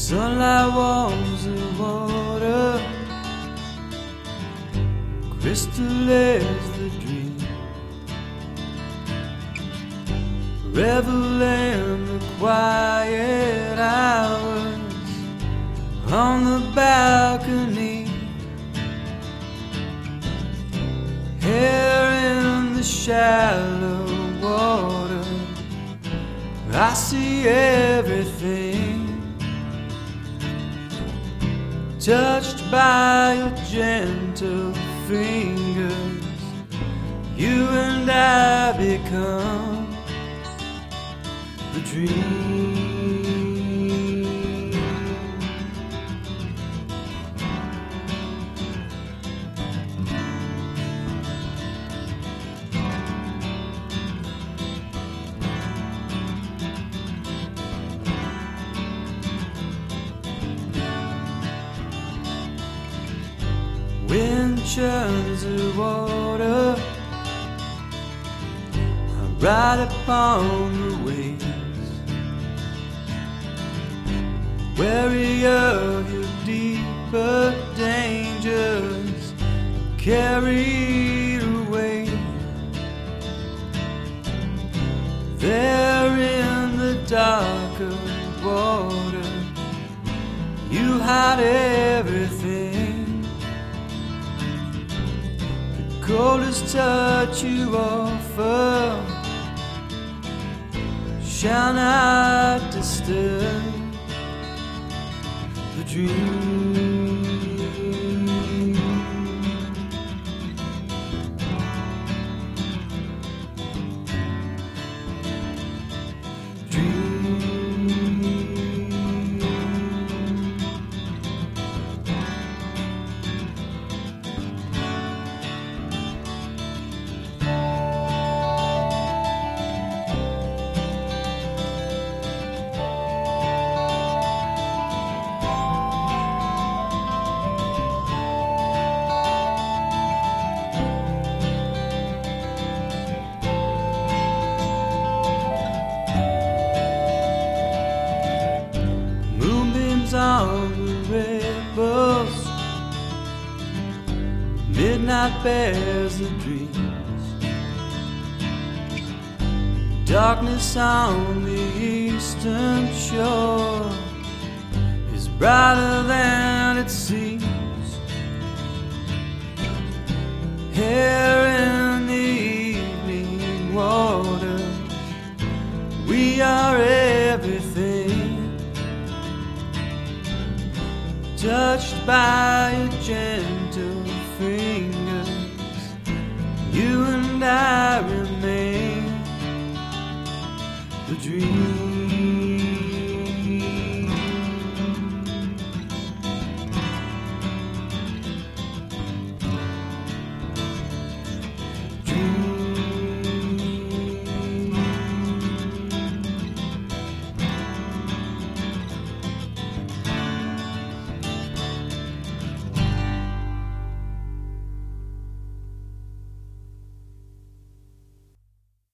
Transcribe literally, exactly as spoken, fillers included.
Sunlight warms the water, crystal is the dream. Revel in the quiet hours on the balcony. Here in the shallow water, I see everything, touched by your gentle fingers. You and I become the dream. Wind churns the water, I ride upon the waves, wary of your deeper dangers, carried away. There in the darker water, you hide everything. Coldest touch you offer shall not disturb the dream. On the ripples, midnight bears the dreams. Darkness on the eastern shore is brighter than it seems. Here in the evening water, we are everything, touched by your gentle fingers. You and I remain the dream.